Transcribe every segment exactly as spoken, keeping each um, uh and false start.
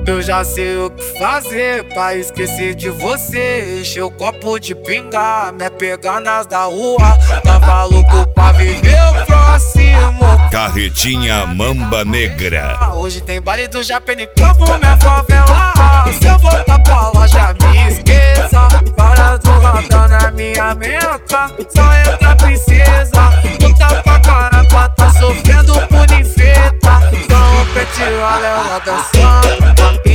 Eu já sei o que fazer pra esquecer de você. Encher o copo de pinga, me pegar nas da rua. Tava louco pra viver o próximo. Carretinha Mamba Negra. Hoje tem baile do Japenicampo, minha favela. Se eu voltar pra loja, me esqueça. Para do radar na minha meta. Só entra princesa. Puta pra caramba, tá sofrendo por infeta. Então o pet olha ela dançando.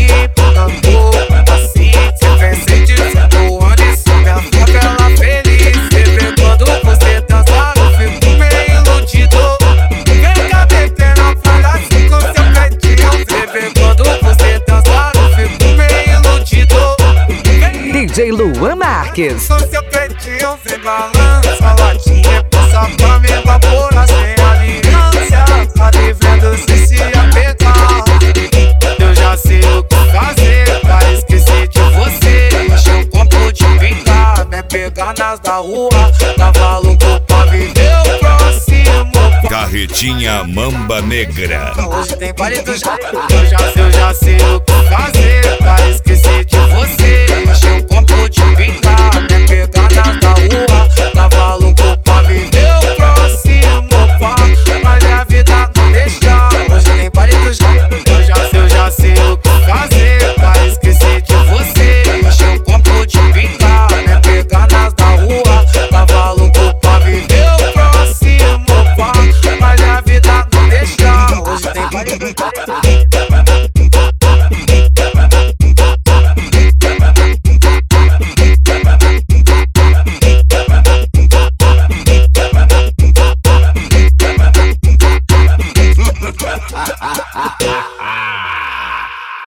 D J Luan Marques. Sou seu pretinho, vem balança. Latinha, passa pra me evaporar sem aliança. Tá devendo se se apegar. Eu já sei o que fazer pra esquecer de você. Encher um copo de pinga, me pegar nas da rua. Tava louco pra viver o próximo. Carretinha Mamba Negra. Hoje tem baile do Japenicampo. Eu já sei, eu já sei o que fazer pra esquecer de você. Encher um copo de pinga, me pegar nas da rua. Tava louco pra viver o próximo, pá, mas a vida não deixa. Hoje tem baile do Japenicampo. Eu já sei, eu já sei o que